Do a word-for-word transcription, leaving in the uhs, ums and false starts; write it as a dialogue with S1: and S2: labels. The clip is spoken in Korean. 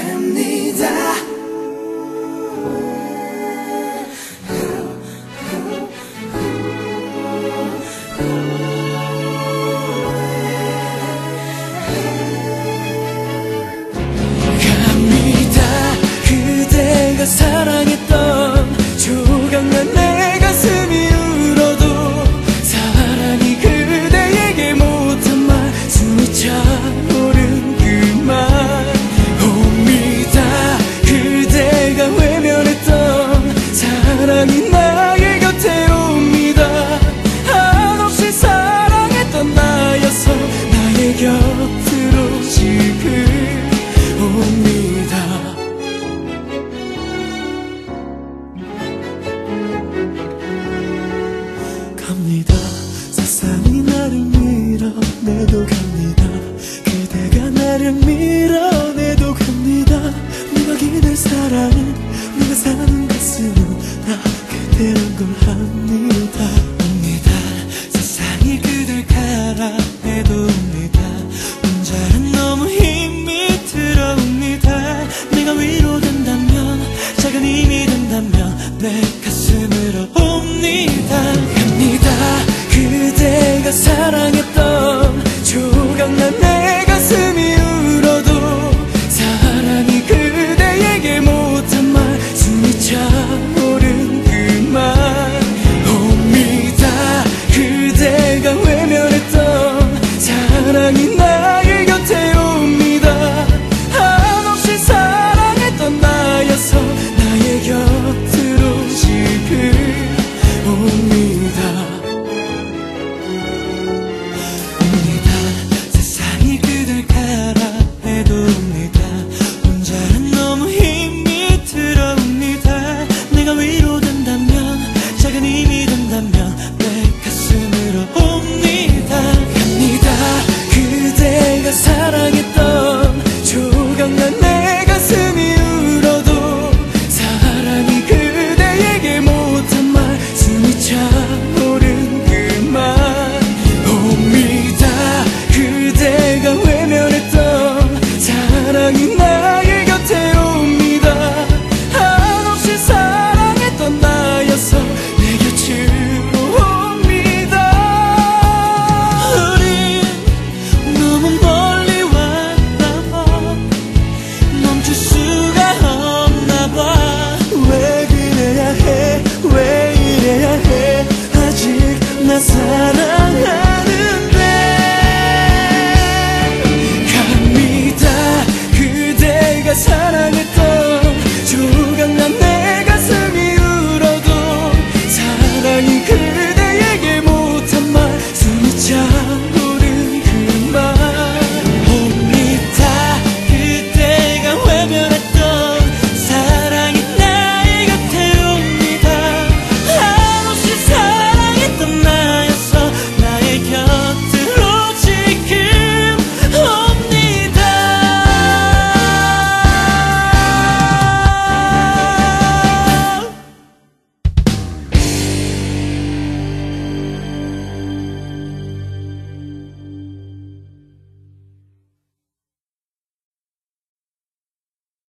S1: 갑니다. 그대가 사랑했던 조각난 내 가슴이 울어도 사랑이 그대에게 못한 말 숨이 차오른 그 말 옵니다. 그대가 외면했던 사랑이 나의 곁에 옵니다. 한없이 사랑했던 나였어 나의 곁으로 지금 옵니다. 갑니다. 세상이 나를 밀어내도 갑니다. 그대가 나를 밀어내도 갑니다. 내가 기댈 사랑은 내가 사는 가슴은 다 그대란 걸 합니다. 옵니다. 세상이 그댈 갈아내도 옵니다. 혼자는 너무 힘이 들어옵니다. 내가 위로된다면 작은 힘이 된다면 내 가슴으로 옵니다. 그대가 사랑했던 조각난 내 가슴이 울어도 사랑이 그대에게 못한 말 숨이 차오른 그 말 옵니다. 그대가 외면했던 사랑이 나의 곁에 옵니다. 한없이 사랑했던 나였어 나의 곁으로 지금 옵니다. 사랑했던 조각난 내 가슴이 울어도 사랑이 그대에게 못한 말 숨이 차오른 그 말 옵니다. 그대가 외면했던 사랑이 나의 곁에 옵니다. 한없이 사랑했던 나였어 내 곁으로 옵니다. 우린 너무 멀리 멈출 수가 없나봐. 왜 그래야 해 왜 이래야 해 아직 나 사랑하는데. 갑니다. 그대가 사랑했던 조각난